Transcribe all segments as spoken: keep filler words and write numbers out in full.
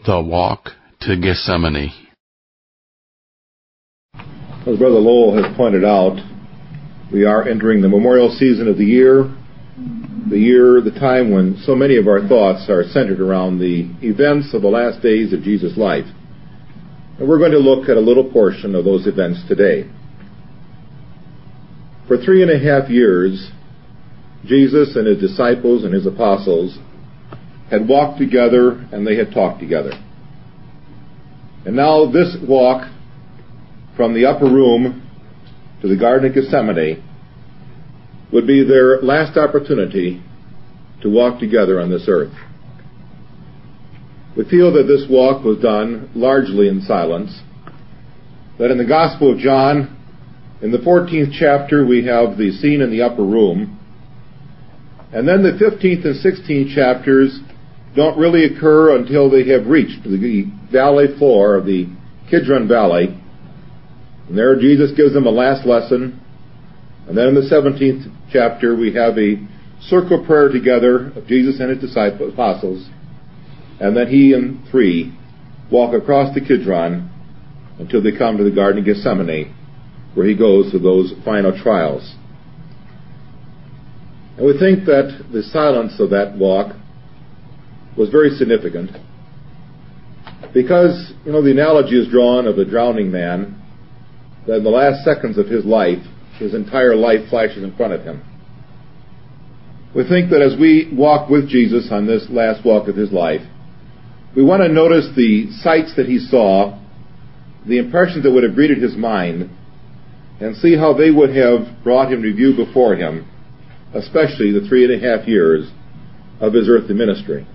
The Walk to Gethsemane. As Brother Lowell has pointed out, we are entering the memorial season of the year, the year, the time when so many of our thoughts are centered around the events of the last days of Jesus' life. And we're going to look at a little portion of those events today. For three and a half years, Jesus and his disciples and his apostles had walked together and they had talked together. And now this walk from the upper room to the Garden of Gethsemane would be their last opportunity to walk together on this earth. We feel that this walk was done largely in silence, that in the Gospel of John, in the fourteenth chapter, we have the scene in the upper room, and then the fifteenth and sixteenth chapters don't really occur until they have reached the valley floor of the Kidron Valley. And there Jesus gives them a last lesson. And then in the seventeenth chapter we have a circle prayer together of Jesus and his disciples, apostles. And then he and three walk across the Kidron until they come to the Garden of Gethsemane, where he goes to those final trials. And we think that the silence of that walk was very significant because, you know, the analogy is drawn of a drowning man that in the last seconds of his life, his entire life flashes in front of him. We think that as we walk with Jesus on this last walk of his life, we want to notice the sights that he saw, the impressions that would have greeted his mind, and see how they would have brought him to view before him, especially the three and a half years of his earthly ministry.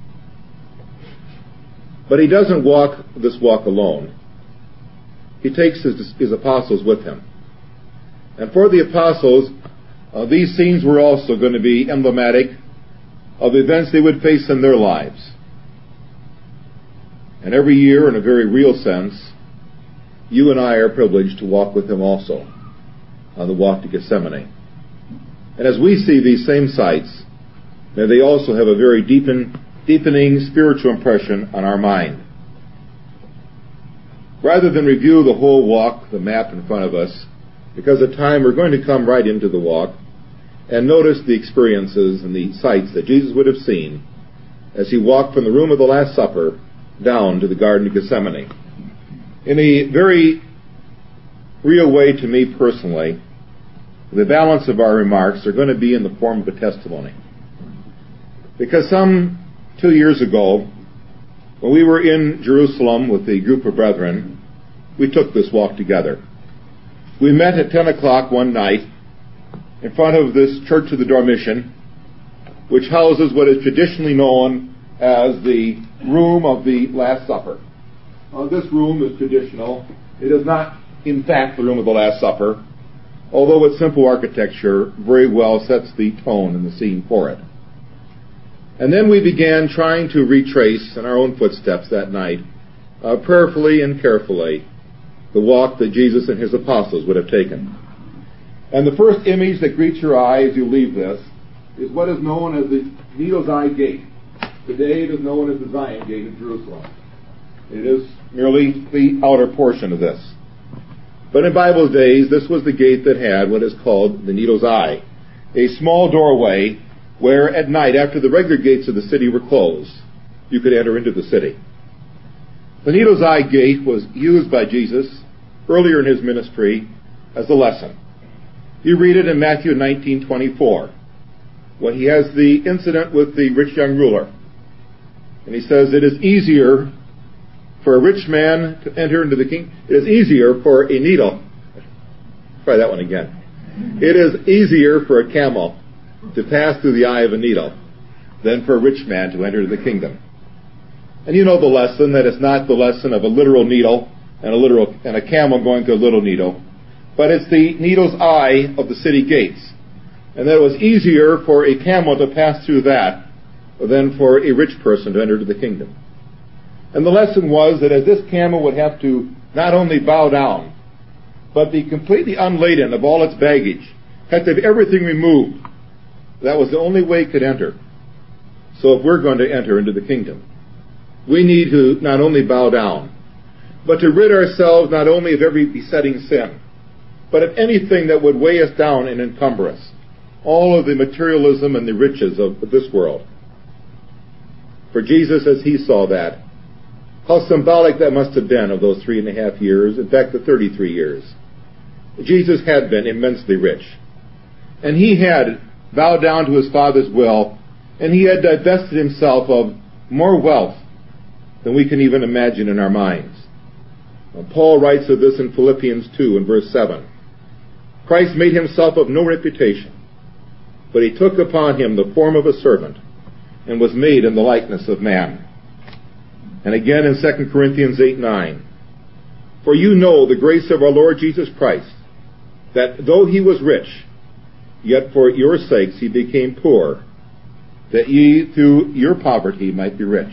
But he doesn't walk this walk alone. He takes his, his apostles with him. And for the apostles, uh, these scenes were also going to be emblematic of events they would face in their lives. And every year, in a very real sense, you and I are privileged to walk with him also on the walk to Gethsemane. And as we see these same sights, may they also have a very deepen, deepening spiritual impression on our mind. Rather than review the whole walk, the map in front of us, because of time we're going to come right into the walk and notice the experiences and the sights that Jesus would have seen as he walked from the room of the Last Supper down to the Garden of Gethsemane. In a very real way to me personally, the balance of our remarks are going to be in the form of a testimony. Because some two years ago, when we were in Jerusalem with a group of brethren, we took this walk together. We met at ten o'clock one night in front of this Church of the Dormition, which houses what is traditionally known as the room of the Last Supper. Now, this room is traditional. It is not, in fact, the room of the Last Supper, although its simple architecture very well sets the tone and the scene for it. And then we began trying to retrace in our own footsteps that night, uh, prayerfully and carefully, the walk that Jesus and his apostles would have taken. And the first image that greets your eye as you leave this is what is known as the Needle's Eye Gate. Today it is known as the Zion Gate of Jerusalem. It is merely the outer portion of this. But in Bible days, this was the gate that had what is called the Needle's Eye, a small doorway where at night, after the regular gates of the city were closed, you could enter into the city. The Needle's Eye Gate was used by Jesus earlier in his ministry as a lesson. You read it in Matthew nineteen twenty-four, when he has the incident with the rich young ruler. And he says, it is easier for a rich man to enter into the kingdom. It is easier for a needle. Try that one again. It is easier for a camel to pass through the eye of a needle than for a rich man to enter the kingdom. And you know the lesson, that it's not the lesson of a literal needle and a literal and a camel going through a little needle, but it's the needle's eye of the city gates. And that it was easier for a camel to pass through that than for a rich person to enter into the kingdom. And the lesson was that as this camel would have to not only bow down, but be completely unladen of all its baggage, had to have everything removed. That was the only way it could enter. So if we're going to enter into the kingdom. we need to not only bow down, but to rid ourselves not only of every besetting sin, but of anything that would weigh us down and encumber us, all of the materialism and the riches of this world. For Jesus, as he saw that, how symbolic that must have been of those three and a half years, in fact the thirty-three years. Jesus had been immensely rich, and he had bowed down to his Father's will, and he had divested himself of more wealth than we can even imagine in our minds. Now, Paul writes of this in Philippians two and verse seven. Christ made himself of no reputation, but he took upon him the form of a servant, and was made in the likeness of man. And again in Second Corinthians eight nine, for you know the grace of our Lord Jesus Christ, that though he was rich, yet for your sakes he became poor, that ye through your poverty might be rich.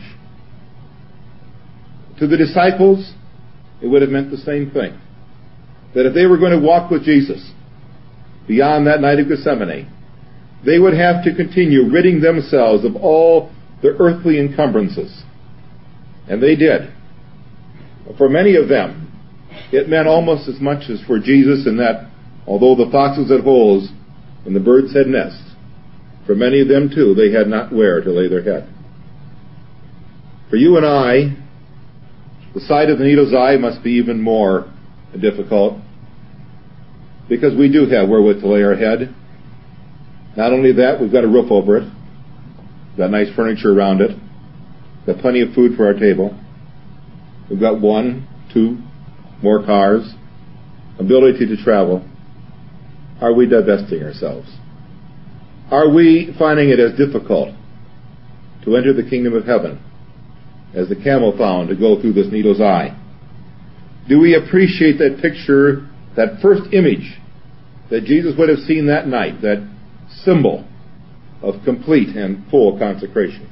To the disciples, it would have meant the same thing. That if they were going to walk with Jesus beyond that night of Gethsemane, they would have to continue ridding themselves of all their earthly encumbrances. And they did. For many of them, it meant almost as much as for Jesus, in that although the foxes had holes and the birds had nests, for many of them too, they had not where to lay their head. For you and I, the sight of the needle's eye must be even more difficult, because we do have wherewith to lay our head. Not only that, we've got a roof over it, we've got nice furniture around it, we've got plenty of food for our table, we've got one, two more cars, ability to travel. Are we divesting ourselves? Are we finding it as difficult to enter the kingdom of heaven as the camel found to go through this needle's eye? Do we appreciate that picture, that first image that Jesus would have seen that night, that symbol of complete and full consecration?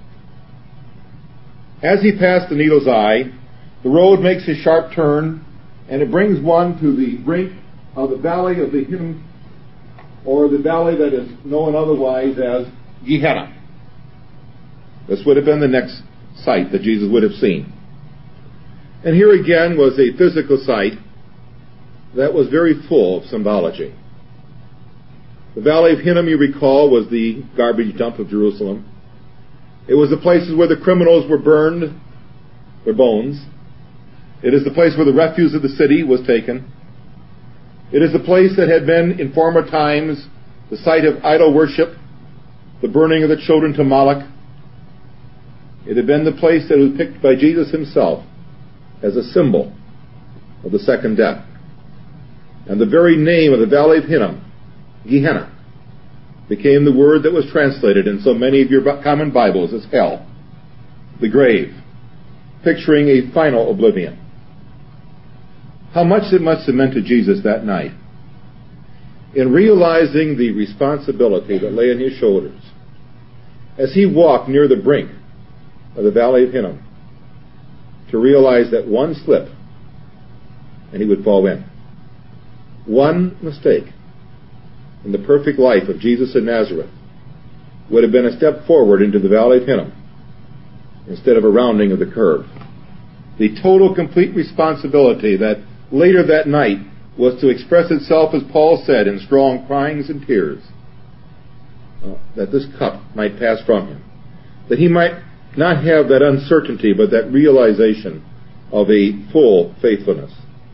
As he passed the needle's eye, the road makes a sharp turn, and it brings one to the brink of the valley of the Hinnom, or the valley that is known otherwise as Gehenna. This would have been the next sight that Jesus would have seen. And here again was a physical sight that was very full of symbology. The valley of Hinnom, you recall, was the garbage dump of Jerusalem. It was the places where the criminals were burned, their bones. It is the place where the refuse of the city was taken. It is the place that had been, in former times, the site of idol worship, the burning of the children to Moloch. It had been the place that was picked by Jesus himself as a symbol of the second death. And the very name of the valley of Hinnom, Gehenna, became the word that was translated in so many of your common Bibles as hell, the grave, picturing a final oblivion. How much it must have meant to Jesus that night, in realizing the responsibility that lay on his shoulders as he walked near the brink of the valley of Hinnom, to realize that one slip and he would fall in. One mistake in the perfect life of Jesus of Nazareth would have been a step forward into the valley of Hinnom instead of a rounding of the curve. The total, complete responsibility that later that night was to express itself, as Paul said, in strong cryings and tears, uh, that this cup might pass from him, that he might not have that uncertainty, but that realization of a full faithfulness.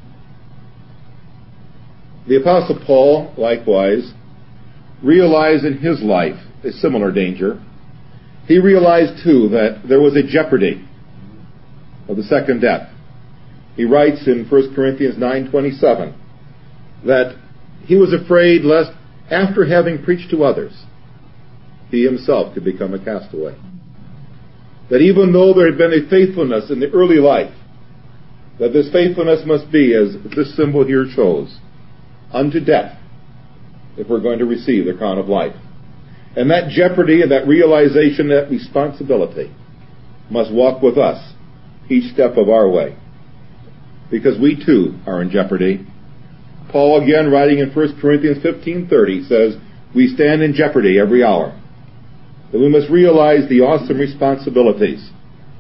The Apostle Paul, likewise, realized in his life a similar danger. He realized, too, that there was a jeopardy of the second death. He writes in First Corinthians nine twenty-seven that he was afraid lest, after having preached to others, he himself could become a castaway. That even though there had been a faithfulness in the early life, that this faithfulness must be, as this symbol here shows, unto death, if we're going to receive the crown of life. And that jeopardy and that realization, that responsibility, must walk with us each step of our way, because we too are in jeopardy. Paul, again writing in First Corinthians fifteen thirty, says, we stand in jeopardy every hour. That we must realize the awesome responsibilities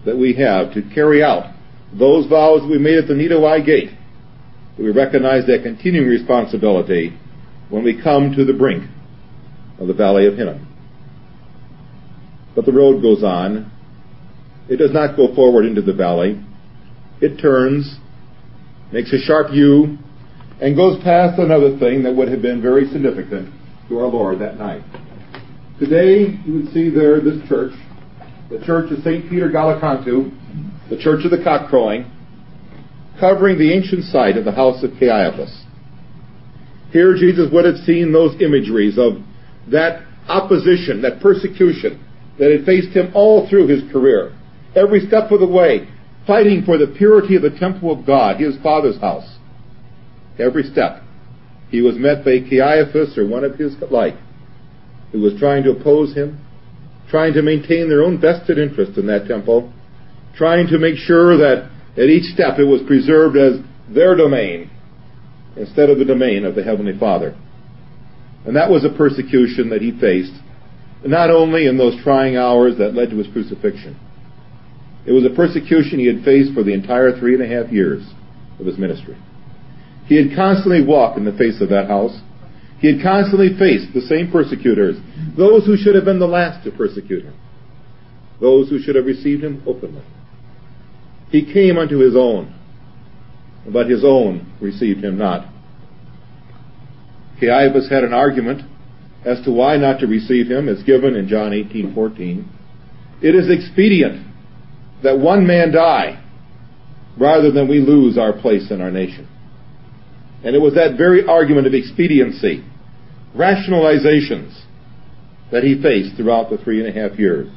that we have to carry out those vows we made at the Nido-Eye Gate, that we recognize that continuing responsibility when we come to the brink of the Valley of Hinnom. But the road goes on. It does not go forward into the valley. It turns, makes a sharp U, and goes past another thing that would have been very significant to our Lord that night. Today, you would see there this church, the Church of Saint Peter Gallicantu, the Church of the Cock Crowing, covering the ancient site of the house of Caiaphas. Here Jesus would have seen those imageries of that opposition, that persecution that had faced him all through his career, every step of the way, fighting for the purity of the temple of God, his Father's house. Every step, he was met by Caiaphas or one of his like, who was trying to oppose him, trying to maintain their own vested interest in that temple, trying to make sure that at each step it was preserved as their domain instead of the domain of the Heavenly Father. And that was a persecution that he faced, not only in those trying hours that led to his crucifixion. It was a persecution he had faced for the entire three and a half years of his ministry. He had constantly walked in the face of that house. He had constantly faced the same persecutors, those who should have been the last to persecute him, those who should have received him openly. He came unto his own, but his own received him not. Caiaphas had an argument as to why not to receive him, as given in John eighteen fourteen. It is expedient that one man die rather than we lose our place in our nation. And it was that very argument of expediency, rationalizations, that he faced throughout the three and a half years.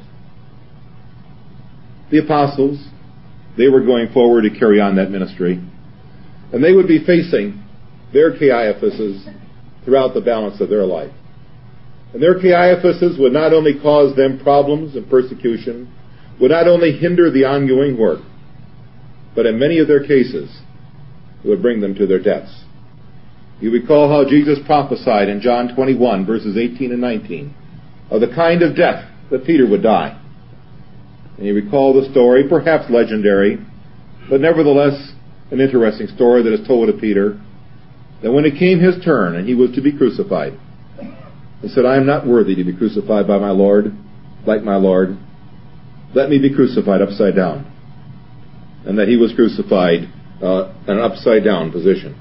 The apostles, they were going forward to carry on that ministry, and they would be facing their Caiaphases throughout the balance of their life. And their Caiaphases would not only cause them problems and persecution, would not only hinder the ongoing work, but in many of their cases, it would bring them to their deaths. You recall how Jesus prophesied in John twenty-one, verses eighteen and nineteen, of the kind of death that Peter would die. And you recall the story, perhaps legendary, but nevertheless an interesting story that is told of Peter, that when it came his turn and he was to be crucified, he said, I am not worthy to be crucified by my Lord, like my Lord. Let me be crucified upside down. And that he was crucified uh, in an upside down position.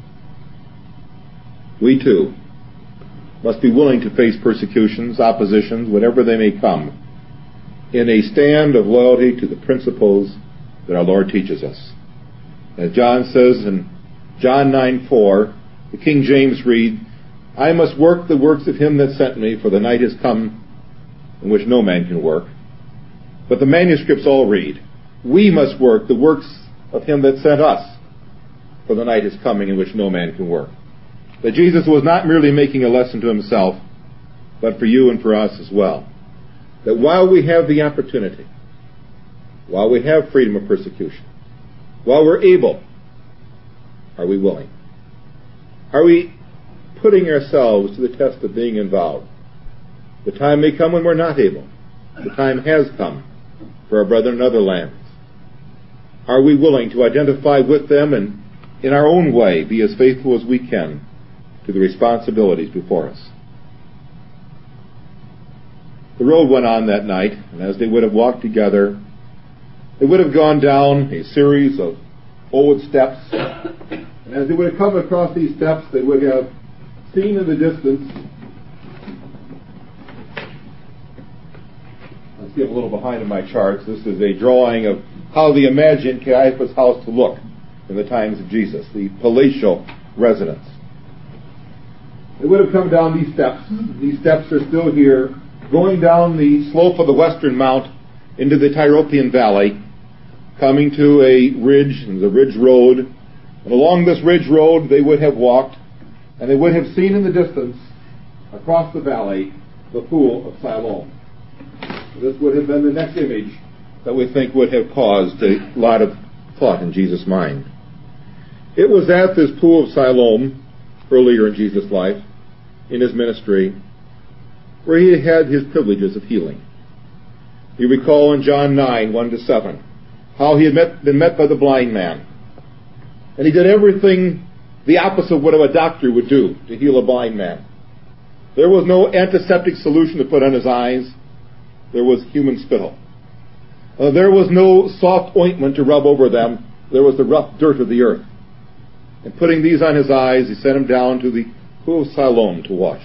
We too must be willing to face persecutions, oppositions, whatever they may come, in a stand of loyalty to the principles that our Lord teaches us. As John says in John nine four, the King James read, I must work the works of him that sent me, for the night is come in which no man can work. But the manuscripts all read, we must work the works of him that sent us, for the night is coming in which no man can work. That Jesus was not merely making a lesson to himself, but for you and for us as well. That while we have the opportunity, while we have freedom of persecution, while we're able, are we willing? Are we putting ourselves to the test of being involved? The time may come when we're not able. The time has come for our brethren in other lands. Are we willing to identify with them and in our own way be as faithful as we can to the responsibilities before us? The road went on that night, and as they would have walked together, they would have gone down a series of old steps, and as they would have come across these steps, they would have seen in the distance, let's get a little behind in my charts, this is a drawing of how they imagined Caiaphas' house to look in the times of Jesus, the palatial residence. They would have come down these steps. These steps are still here, going down the slope of the western mount into the Tyropoeon Valley, coming to a ridge, the ridge road. And along this ridge road they would have walked, and they would have seen in the distance, across the valley, the pool of Siloam. This would have been the next image that we think would have caused a lot of thought in Jesus' mind. It was at this pool of Siloam, earlier in Jesus' life, in his ministry, where he had his privileges of healing. You recall in John nine, one to seven, how he had met, been met by the blind man. And he did everything the opposite of what a doctor would do to heal a blind man. There was no antiseptic solution to put on his eyes. There was human spittle. Uh, there was no soft ointment to rub over them. There was the rough dirt of the earth. And putting these on his eyes, he sent him down to the pool of Siloam to wash.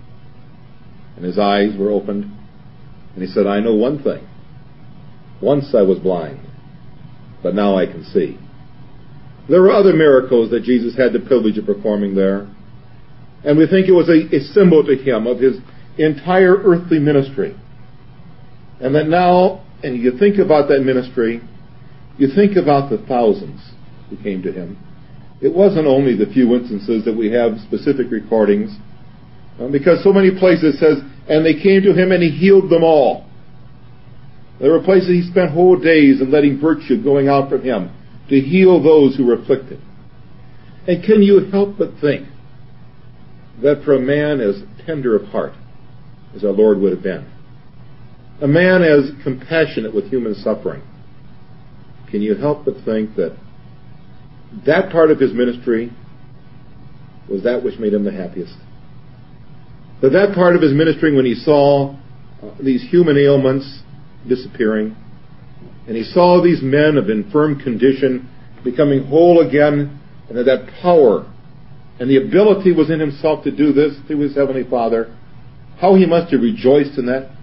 And his eyes were opened. And he said, I know one thing. Once I was blind, but now I can see. There were other miracles that Jesus had the privilege of performing there. And we think it was a, a symbol to him of his entire earthly ministry. And that now, and you think about that ministry, you think about the thousands who came to him. It wasn't only the few instances that we have specific recordings, um, because so many places says, and they came to him and he healed them all. There were places he spent whole days in letting virtue going out from him to heal those who were afflicted. And can you help but think that for a man as tender of heart as our Lord would have been, a man as compassionate with human suffering, can you help but think that that part of his ministry was that which made him the happiest? That that part of his ministry, when he saw uh, these human ailments disappearing, and he saw these men of infirm condition becoming whole again, and that that power and the ability was in himself to do this through his Heavenly Father, how he must have rejoiced in that.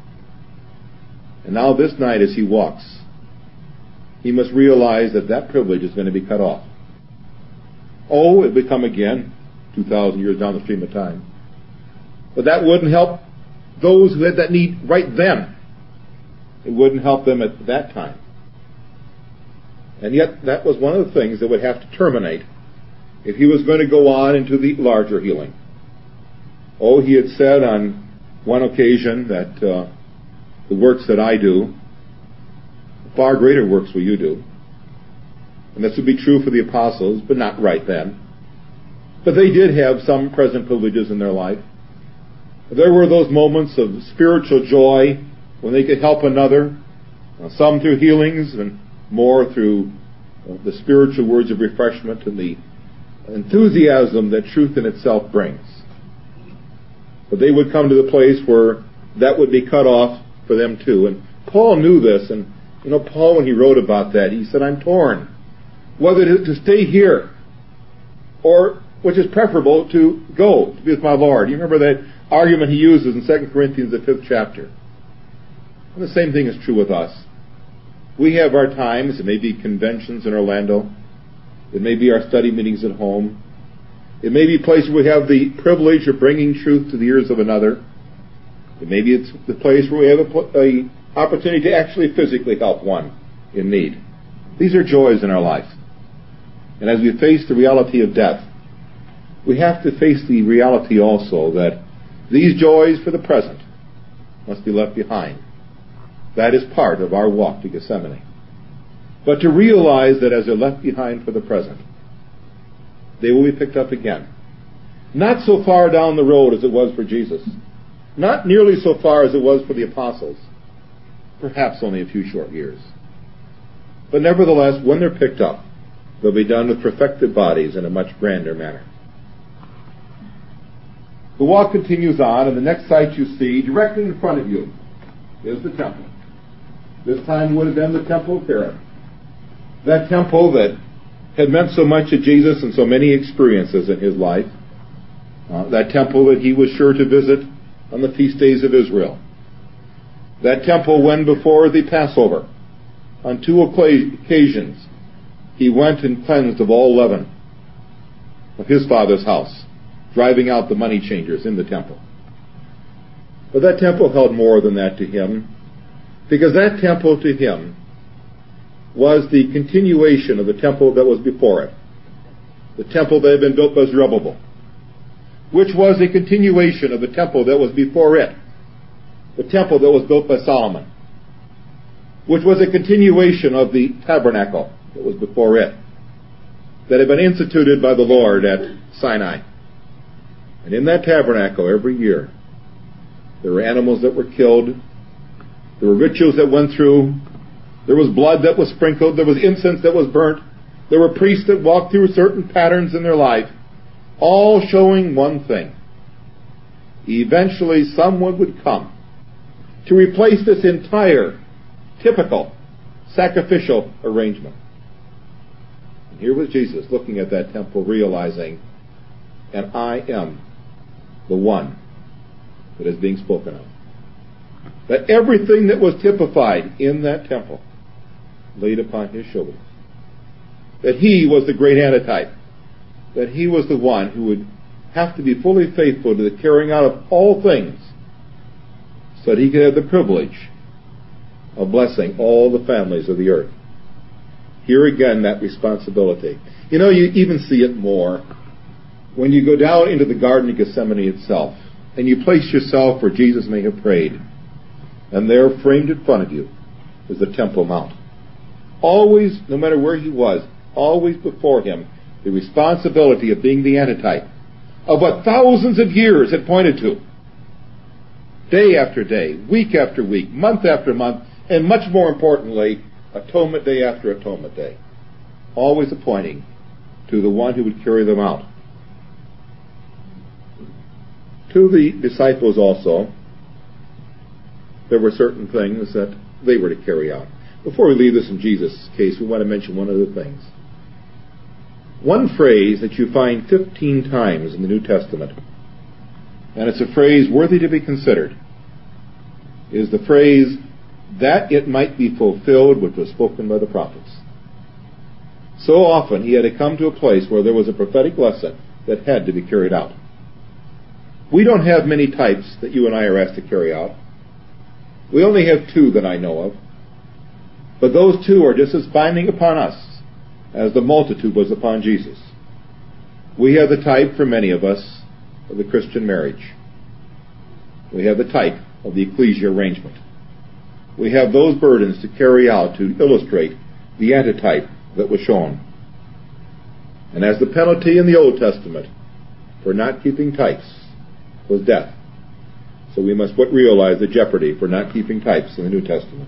And now this night as he walks, he must realize that that privilege is going to be cut off. Oh, it would come again, two thousand years down the stream of time. But that wouldn't help those who had that need right then. It wouldn't help them at that time. And yet that was one of the things that would have to terminate if he was going to go on into the larger healing. Oh, he had said on one occasion that uh, the works that I do, far greater works will you do. And this would be true for the apostles, but not right then. But they did have some present privileges in their life. There were those moments of spiritual joy when they could help another, uh, some through healings and more through uh, the spiritual words of refreshment and the enthusiasm that truth in itself brings. But they would come to the place where that would be cut off for them too. And Paul knew this, and you know, Paul, when he wrote about that, he said, I'm torn whether to, to stay here or, which is preferable, to go to be with my Lord. You remember that argument he uses in Second Corinthians, the fifth chapter. And the same thing is true with us. We have our times. It may be conventions in Orlando. It may be our study meetings at home. It may be places where we have the privilege of bringing truth to the ears of another. It may be it's the place where we have a, a opportunity to actually physically help one in need. These are joys in our life. And as we face the reality of death, we have to face the reality also that these joys for the present must be left behind. That is part of our walk to Gethsemane. But to realize that as they're left behind for the present, they will be picked up again. Not so far down the road as it was for Jesus. Not nearly so far as it was for the apostles. Perhaps only a few short years. But nevertheless, when they're picked up, they'll be done with perfected bodies in a much grander manner. The walk continues on, and the next sight you see, directly in front of you, is the temple. This time would have been the temple of Herod. That temple that had meant so much to Jesus and so many experiences in his life. Uh, that temple that he was sure to visit on the feast days of Israel. That temple when before the Passover, on two occasions, he went and cleansed of all leaven of his father's house, driving out the money changers in the temple. But that temple held more than that to him, because that temple to him was the continuation of the temple that was before it. The temple that had been built by Zerubbabel, which was a continuation of the temple that was before it. The temple that was built by Solomon, which was a continuation of the tabernacle that was before it, that had been instituted by the Lord at Sinai. And in that tabernacle every year, there were animals that were killed, there were rituals that went through, There was blood that was sprinkled. There was incense that was burnt. There were priests that walked through certain patterns in their life, all showing one thing. Eventually someone would come to replace this entire typical sacrificial arrangement. And here was Jesus looking at that temple, realizing, and I am the one that is being spoken of. That everything that was typified in that temple laid upon his shoulders. That he was the great antitype. That he was the one who would have to be fully faithful to the carrying out of all things so that he could have the privilege of blessing all the families of the earth. Here again, that responsibility. You know, you even see it more when you go down into the Garden of Gethsemane itself and you place yourself where Jesus may have prayed, and there, framed in front of you, is the Temple Mount. Always, no matter where he was, always before him, the responsibility of being the antitype of what thousands of years had pointed to. Day after day, week after week, month after month, and much more importantly, atonement day after atonement day. Always pointing to the one who would carry them out. To the disciples also, there were certain things that they were to carry out. Before we leave this in Jesus' case, we want to mention one other thing. One phrase that you find fifteen times in the New Testament, and it's a phrase worthy to be considered, is the phrase, that it might be fulfilled which was spoken by the prophets. So often he had to come to a place where there was a prophetic lesson that had to be carried out. We don't have many types that you and I are asked to carry out. We only have two that I know of. But those two are just as binding upon us as the multitude was upon Jesus. We have the type, for many of us, of the Christian marriage. We have the type of the ecclesia arrangement. We have those burdens to carry out to illustrate the antitype that was shown. And as the penalty in the Old Testament for not keeping types was death, so we must realize the jeopardy for not keeping types in the New Testament.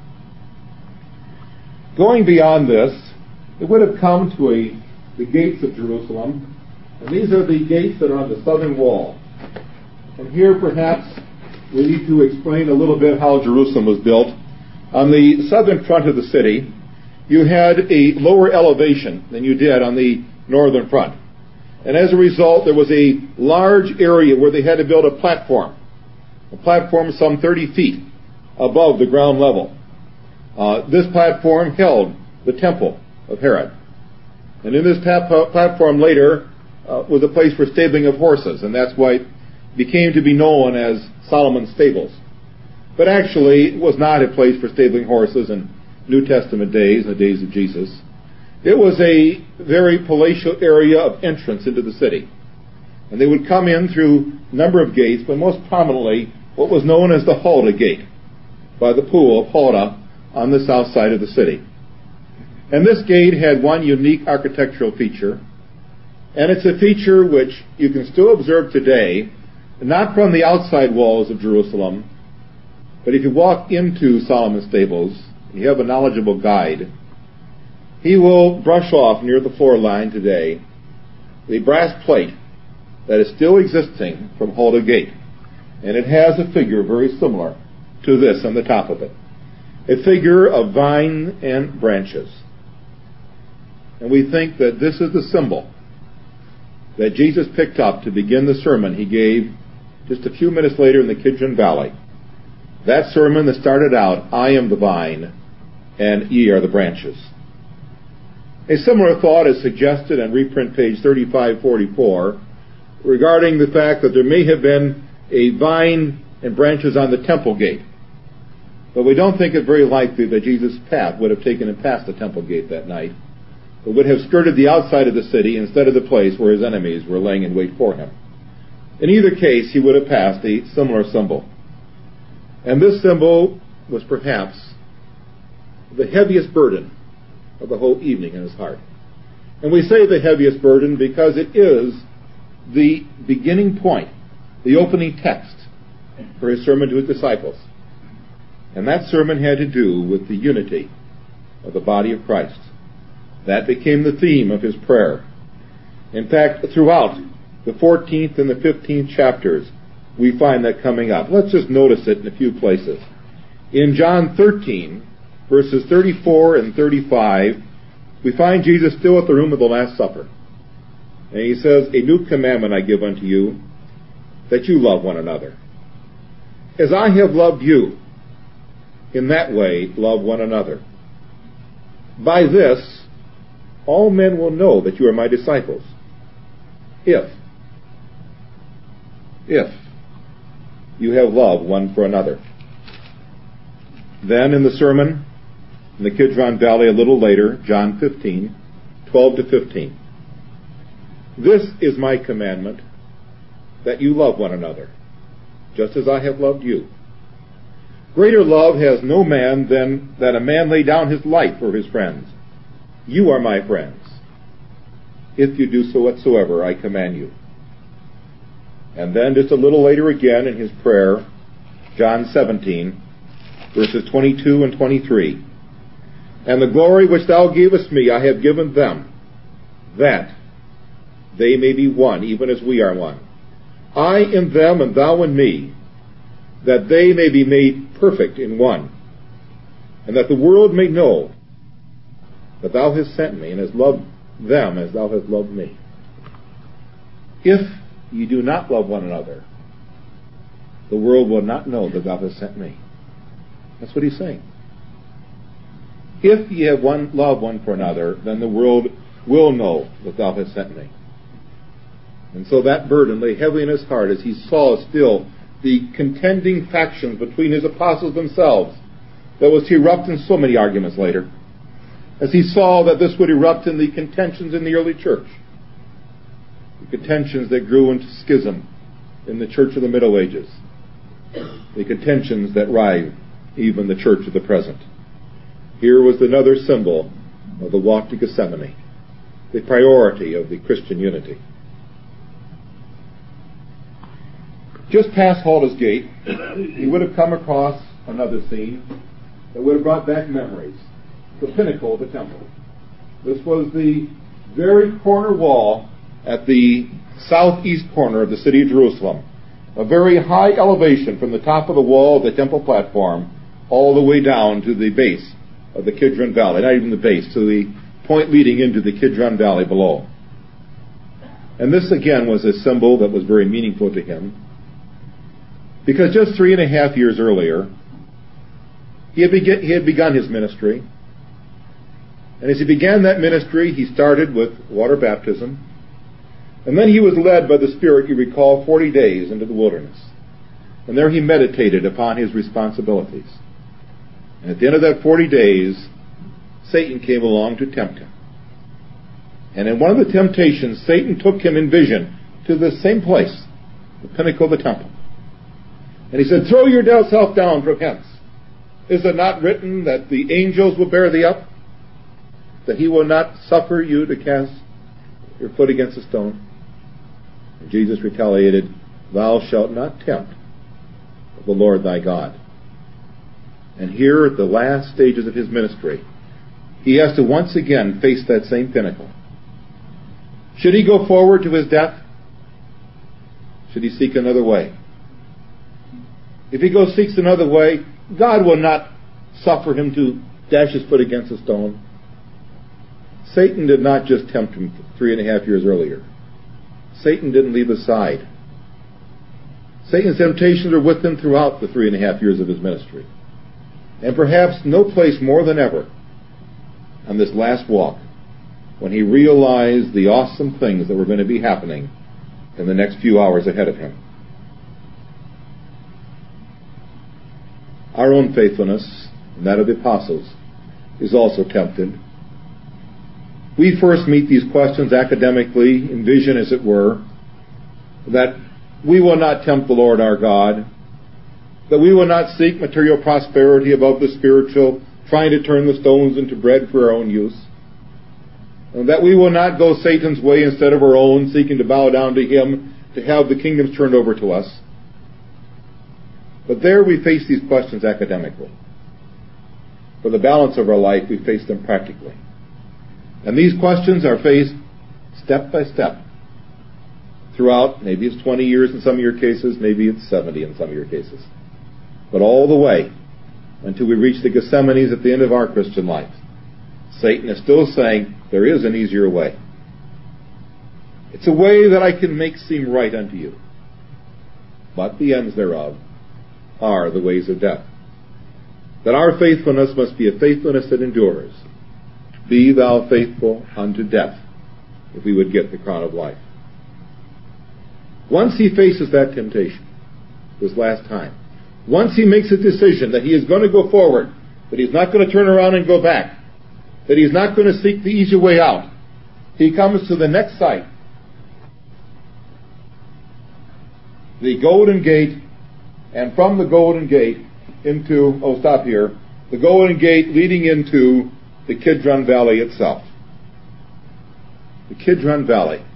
Going beyond this, it would have come to a, the gates of Jerusalem, and these are the gates that are on the southern wall. And here perhaps we need to explain a little bit how Jerusalem was built. On the southern front of the city, you had a lower elevation than you did on the northern front. And as a result, there was a large area where they had to build a platform. A platform some thirty feet above the ground level. Uh, this platform held the temple of Herod. And in this tap- platform later uh, was a place for stabling of horses, and that's why it became to be known as Solomon's Stables. But actually, it was not a place for stabling horses in New Testament days, in the days of Jesus. It was a very palatial area of entrance into the city. And they would come in through a number of gates, but most prominently what was known as the Huldah Gate, by the pool of Huldah on the south side of the city. And this gate had one unique architectural feature, and it's a feature which you can still observe today, not from the outside walls of Jerusalem, but if you walk into Solomon's Stables, and you have a knowledgeable guide, he will brush off near the floor line today the brass plate that is still existing from Huldah Gate. And it has a figure very similar to this on the top of it. A figure of vine and branches. And we think that this is the symbol that Jesus picked up to begin the sermon he gave just a few minutes later in the Kidron Valley. That sermon that started out, I am the vine, and ye are the branches. A similar thought is suggested on reprint page thirty-five forty-four regarding the fact that there may have been a vine and branches on the temple gate. But we don't think it very likely that Jesus' path would have taken him past the temple gate that night, but would have skirted the outside of the city instead of the place where his enemies were laying in wait for him. In either case, he would have passed a similar symbol. And this symbol was perhaps the heaviest burden of the whole evening in his heart. And we say the heaviest burden because it is the beginning point, the opening text for his sermon to his disciples. And that sermon had to do with the unity of the body of Christ. That became the theme of his prayer. In fact, throughout the fourteenth and the fifteenth chapters, we find that coming up. Let's just notice it in a few places. In John thirteen, verses thirty-four and thirty-five, we find Jesus still at the room of the Last Supper. And he says, "A new commandment I give unto you, that you love one another. As I have loved you, in that way love one another. By this, all men will know that you are my disciples. If, if you have love one for another." Then in the sermon in the Kidron Valley a little later, John fifteen, twelve to fifteen. "This is my commandment, that you love one another, just as I have loved you. Greater love has no man than that a man lay down his life for his friends. You are my friends, if you do so whatsoever I command you." And then just a little later again in his prayer, John seventeen, verses twenty-two and twenty-three. "And the glory which thou gavest me I have given them, that they may be one, even as we are one. I in them and thou in me, that they may be made perfect in one, and that the world may know that thou hast sent me and hast loved them as thou hast loved me. If ye do not love one another, the world will not know that thou hast sent me." That's what he's saying. If ye have one love one for another, then the world will know that thou hast sent me. And so that burden lay heavily in his heart as he saw still the contending factions between his apostles themselves that was to erupt in so many arguments later. As he saw that this would erupt in the contentions in the early church, the contentions that grew into schism in the church of the Middle Ages, the contentions that rive even the church of the present. Here was another symbol of the walk to Gethsemane, the priority of the Christian unity. Just past Halda's Gate, he would have come across another scene that would have brought back memories. The pinnacle of the temple. This was the very corner wall at the southeast corner of the city of Jerusalem. A very high elevation from the top of the wall of the temple platform all the way down to the base of the Kidron Valley. Not even the base, to the point leading into the Kidron Valley below. And this again was a symbol that was very meaningful to him, because just three and a half years earlier, he had, begin, he had begun his ministry. And as he began that ministry, he started with water baptism. And then he was led by the Spirit, you recall, forty days into the wilderness. And there he meditated upon his responsibilities. And at the end of that forty days, Satan came along to tempt him. And in one of the temptations, Satan took him in vision to the same place, the pinnacle of the temple. And he said, "Throw yourself down from hence. Is it not written that the angels will bear thee up? That he will not suffer you to cast your foot against a stone?" And Jesus retaliated, "Thou shalt not tempt the Lord thy God." And here at the last stages of his ministry, he has to once again face that same pinnacle. Should he go forward to his death? Should he seek another way? If he goes seeks another way, God will not suffer him to dash his foot against a stone. Satan did not just tempt him three and a half years earlier. Satan didn't leave his side. Satan's temptations are with him throughout the three and a half years of his ministry. And perhaps no place more than ever on this last walk, when he realized the awesome things that were going to be happening in the next few hours ahead of him. Our own faithfulness, and that of the apostles, is also tempted. We first meet these questions academically, envision, as it were, that we will not tempt the Lord our God, that we will not seek material prosperity above the spiritual, trying to turn the stones into bread for our own use, and that we will not go Satan's way instead of our own, seeking to bow down to him, to have the kingdoms turned over to us. But there we face these questions academically. for the balance of our life, we face them practically. And these questions are faced step by step throughout. Maybe it's twenty years in some of your cases, maybe it's seventy in some of your cases. But all the way until we reach the Gethsemanes at the end of our Christian life, Satan is still saying, there is an easier way. It's a way that I can make seem right unto you. But the ends thereof are the ways of death. That our faithfulness must be a faithfulness that endures. Be thou faithful unto death, if we would get the crown of life. Once he faces that temptation, this last time, once he makes a decision that he is going to go forward, that he's not going to turn around and go back, that he's not going to seek the easy way out, he comes to the next site, the Golden Gate, and from the Golden Gate into, oh, stop here, the Golden Gate leading into the Kidron Valley itself. The Kidron Valley.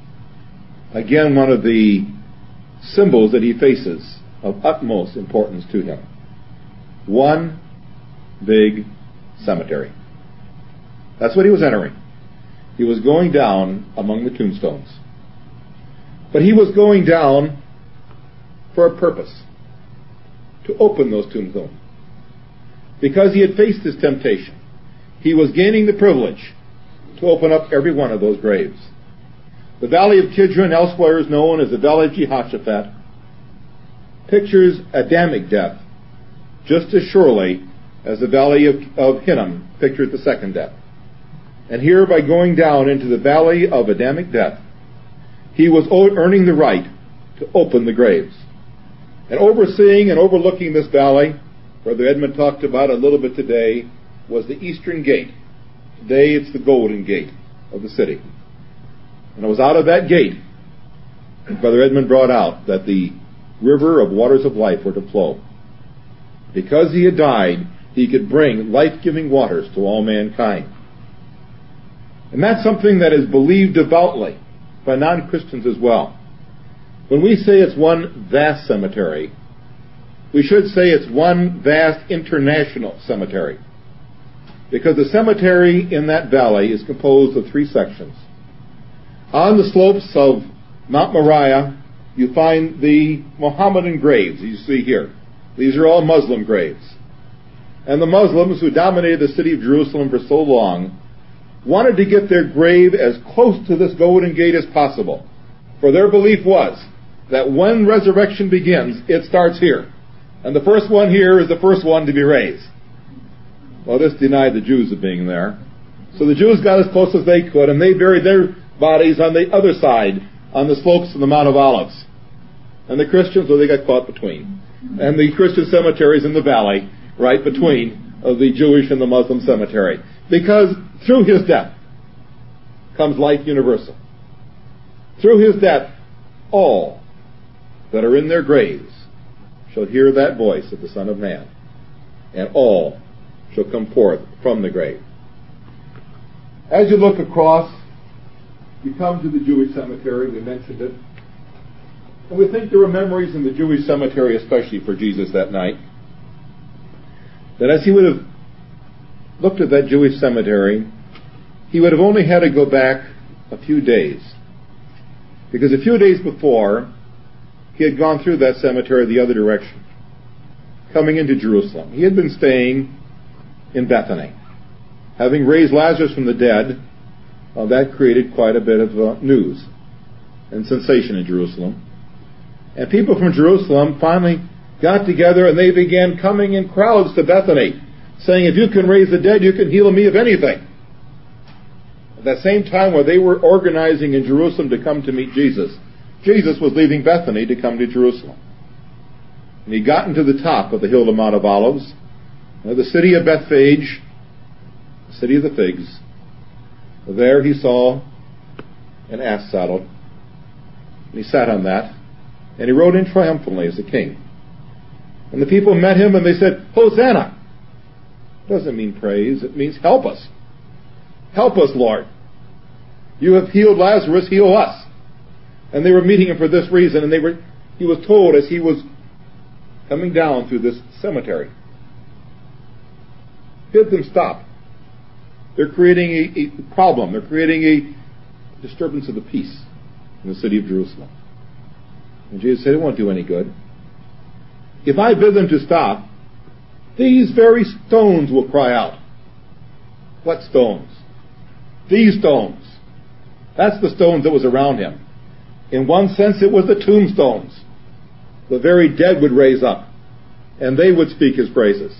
Again, one of the symbols that he faces of utmost importance to him. One big cemetery. That's what he was entering. He was going down among the tombstones. But he was going down for a purpose. To open those tombstones. Because he had faced this temptation, he was gaining the privilege to open up every one of those graves. The Valley of Kidron, elsewhere is known as the Valley of Jehoshaphat, pictures Adamic death just as surely as the Valley of, of Hinnom pictured the second death. And here, by going down into the Valley of Adamic death, he was earning the right to open the graves. And overseeing and overlooking this valley, Brother Edmund talked about a little bit today, was the Eastern Gate. Today it's the Golden Gate of the city. And it was out of that gate, Brother Edmund brought out that the river of waters of life were to flow. Because he had died, he could bring life-giving waters to all mankind. And that's something that is believed devoutly by non-Christians as well. When we say it's one vast cemetery, we should say it's one vast international cemetery. Because the cemetery in that valley is composed of three sections. On the slopes of Mount Moriah, you find the Mohammedan graves you see here. These are all Muslim graves. And the Muslims who dominated the city of Jerusalem for so long wanted to get their grave as close to this Golden Gate as possible. For their belief was that when resurrection begins, it starts here. And the first one here is the first one to be raised. Well, this denied the Jews of being there. So the Jews got as close as they could, and they buried their bodies on the other side, on the slopes of the Mount of Olives. And the Christians, well, they got caught between. And the Christian cemeteries in the valley, right between of the Jewish and the Muslim cemetery. Because through his death comes life universal. Through his death, all that are in their graves shall hear that voice of the Son of Man, and all shall come forth from the grave. As you look across, you come to the Jewish cemetery. We mentioned it. And we think there were memories in the Jewish cemetery, especially for Jesus that night, that as he would have looked at that Jewish cemetery, he would have only had to go back a few days. Because a few days before, he had gone through that cemetery the other direction, coming into Jerusalem. He had been staying in Bethany. Having raised Lazarus from the dead, well, that created quite a bit of uh, news and sensation in Jerusalem. And people from Jerusalem finally got together and they began coming in crowds to Bethany, saying, if you can raise the dead, you can heal me of anything. At that same time where they were organizing in Jerusalem to come to meet Jesus, Jesus was leaving Bethany to come to Jerusalem. And he got into the top of the hill of the Mount of Olives, the city of Bethphage, the city of the figs. There he saw an ass saddled, and he sat on that, and he rode in triumphantly as a king. And the people met him and they said, Hosanna! It doesn't mean praise, it means help us. Help us, Lord. You have healed Lazarus, heal us. And they were meeting him for this reason, and they were he was told as he was coming down through this cemetery, bid them stop. They're creating a, a problem. They're creating a disturbance of the peace in the city of Jerusalem. And Jesus said, it won't do any good. If I bid them to stop, these very stones will cry out. What stones? These stones. That's the stones that was around him. In one sense, it was the tombstones. The very dead would raise up, and they would speak his praises.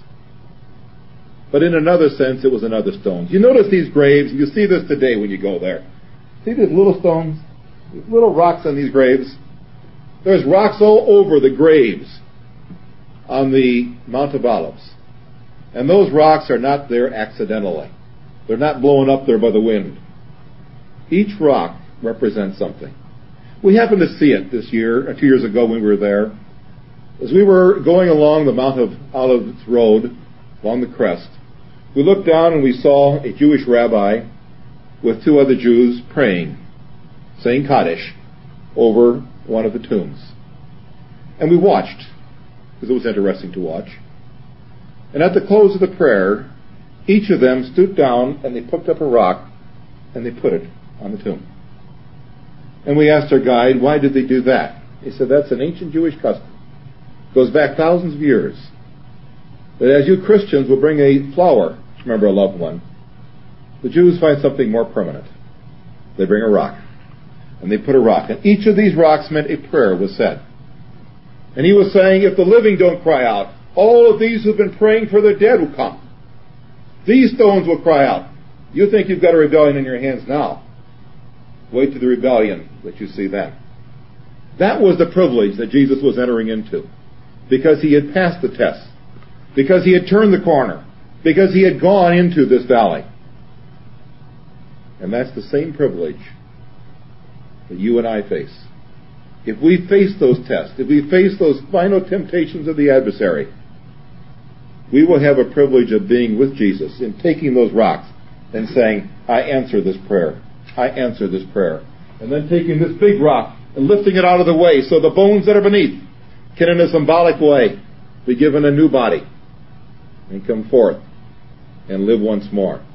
But in another sense, it was another stone. You notice these graves, you see this today when you go there. See these little stones? These little rocks on these graves? There's rocks all over the graves on the Mount of Olives. And those rocks are not there accidentally. They're not blown up there by the wind. Each rock represents something. We happened to see it this year, or two years ago when we were there. As we were going along the Mount of Olives road, along the crest, we looked down and we saw a Jewish rabbi with two other Jews praying, saying Kaddish, over one of the tombs. And we watched, because it was interesting to watch. And at the close of the prayer, each of them stooped down and they picked up a rock and they put it on the tomb. And we asked our guide, why did they do that? He said, that's an ancient Jewish custom. It goes back thousands of years. That as you Christians will bring a flower to remember a loved one, the Jews find something more permanent. They bring a rock. And they put a rock. And each of these rocks meant a prayer was said. And he was saying, if the living don't cry out, all of these who've been praying for their dead will come. These stones will cry out. You think you've got a rebellion in your hands now. Wait to the rebellion that you see then. That was the privilege that Jesus was entering into, because he had passed the test, because he had turned the corner, because he had gone into this valley. And that's the same privilege that you and I face. If we face those tests, if we face those final temptations of the adversary, we will have a privilege of being with Jesus in taking those rocks and saying, I answer this prayer. I answer this prayer. And then taking this big rock and lifting it out of the way so the bones that are beneath can in a symbolic way be given a new body and come forth and live once more.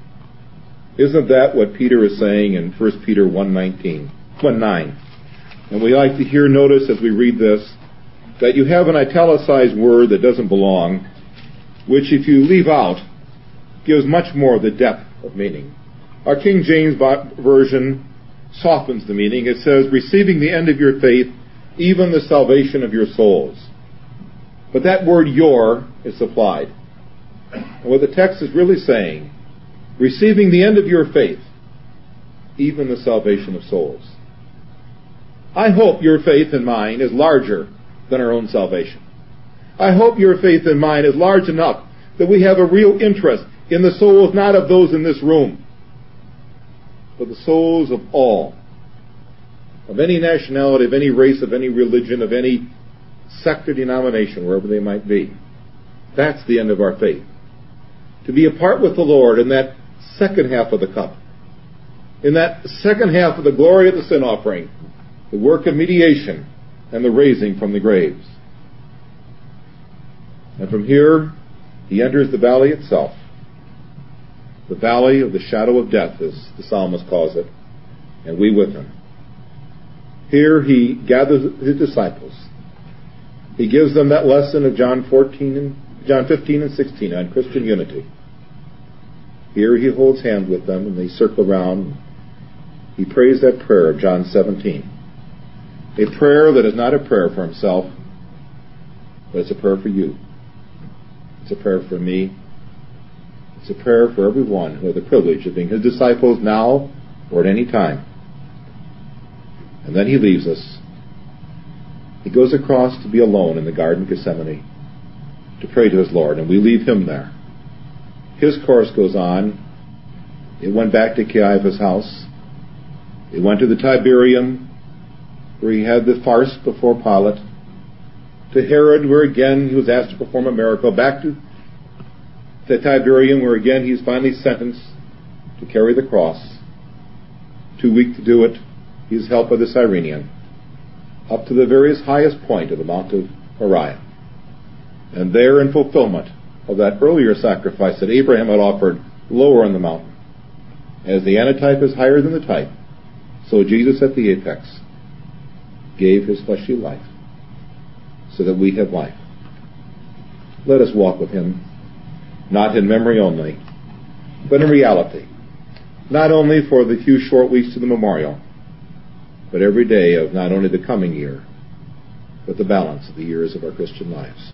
Isn't that what Peter is saying in First Peter one nineteen, one nine? And we like to hear notice as we read this that you have an italicized word that doesn't belong, which if you leave out gives much more the depth of meaning. Our King James Version softens the meaning. It says, receiving the end of your faith, even the salvation of your souls. But that word your is supplied. And what the text is really saying, receiving the end of your faith, even the salvation of souls. I hope your faith and mine is larger than our own salvation. I hope your faith and mine is large enough that we have a real interest in the souls not of those in this room, but the souls of all, of any nationality, of any race, of any religion, of any sect or denomination, wherever they might be. That's the end of our faith. To be apart with the Lord in that second half of the cup, in that second half of the glory of the sin offering, the work of mediation, and the raising from the graves. And from here, he enters the valley itself. The valley of the shadow of death, as the psalmist calls it, and we with him. Here he gathers his disciples. He gives them that lesson of John fourteen and John fifteen and sixteen on Christian unity. Here he holds hands with them, and they circle around. He prays that prayer of John seventeen, a prayer that is not a prayer for himself, but it's a prayer for you. It's a prayer for me. It's a prayer for everyone who has the privilege of being his disciples now or at any time. And then he leaves us. He goes across to be alone in the Garden of Gethsemane to pray to his Lord, and we leave him there. His course goes on. It went back to Caiaphas' house. It went to the Tiberium, where he had the farce before Pilate. To Herod, where again he was asked to perform a miracle. Back to the Tiberium, where again he's finally sentenced to carry the cross. Too weak to do it, he's helped by the Cyrenian. Up to the various highest point of the Mount of Moriah. And there in fulfillment of that earlier sacrifice that Abraham had offered lower on the mountain. As the antitype is higher than the type, so Jesus at the apex gave his fleshly life so that we have life. Let us walk with him, not in memory only, but in reality, not only for the few short weeks to the memorial, but every day of not only the coming year, but the balance of the years of our Christian lives.